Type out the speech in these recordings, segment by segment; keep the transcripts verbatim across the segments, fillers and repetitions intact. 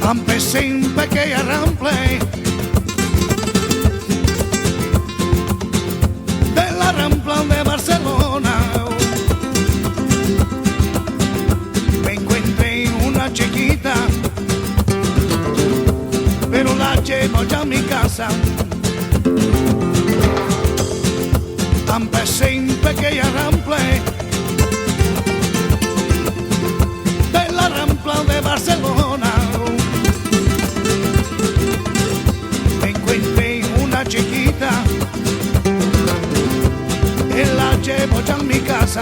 Empecé en pequeña rample de la Rampla de Barcelona. Me encontré una chiquita, pero la llevo ya a mi casa. Empecé en pequeña rample de la Rampla de Barcelona. Me encontré una chiquita y la llevo ya a mi casa.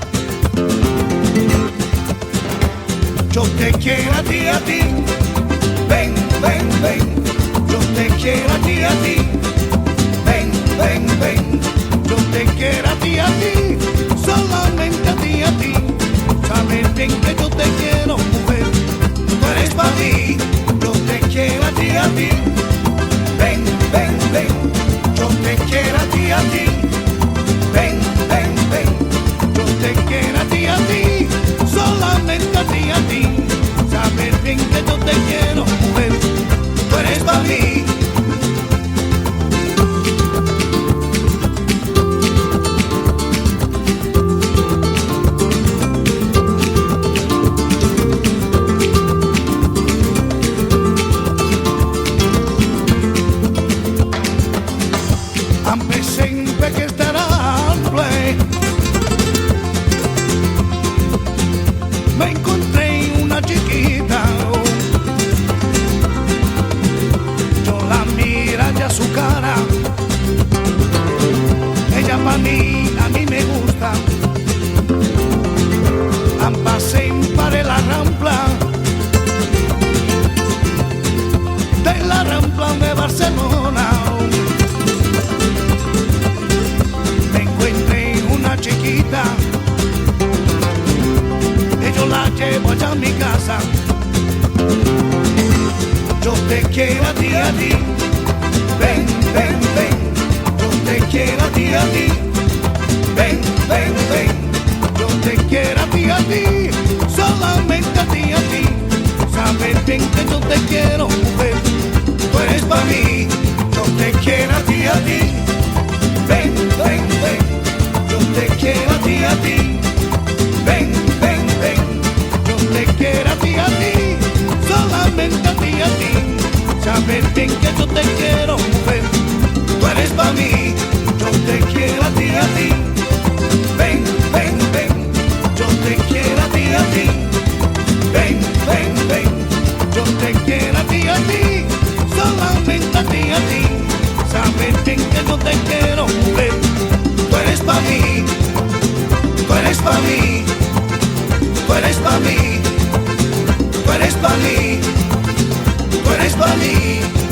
Yo te quiero a ti, a ti, ven, ven, ven. Yo te quiero a ti, a ti, ven, ven, ven. Yo te quiero a ti, a ti, solamente a ti, a ti. Sabes bien que yo te quiero, mujer, tú eres para mí. Yo te quiero a ti, a ti, ven, ven, ven. Yo te quiero a ti, a ti, ven, ven, ven. Yo te quiero a ti, a ti, solamente a ti, a ti. Sabes bien que yo te quiero, mujer, tú eres para mí. Empecé en pequeña rample, me encontré una chiquita. Yo la mira ya su cara, ella pa' mí, a mí me gusta. Empecé para la Rampla de la Rampla de Barcelona. Chiquita, y yo la llevo allá a mi casa. Yo te quiero a ti, a ti, ven, ven, ven. Yo te quiero a ti, a ti, ven, ven, ven. Yo te quiero a ti, a ti, solamente a ti, a ti. Sabes bien que yo te quiero, mujer, tú eres para mí. Yo te quiero a ti, a ti, ven, ven, ven. Yo te quiero a ti, a ti, ven, ven, ven. Yo te quiero a ti, a ti, solamente a ti, a ti. Sabes bien que yo te quiero, mujer, tú eres para mí. Yo te quiero a ti, a ti, ven, ven, ven. Yo te quiero a ti, a ti, ven, ven, ven. Yo te quiero a ti, a ti, solamente a ti, a ti. Sabes bien que yo te quiero, mujer, tú eres para mí, tú eres para mí, tú eres para mí, tú eres para mí, tú eres para mí.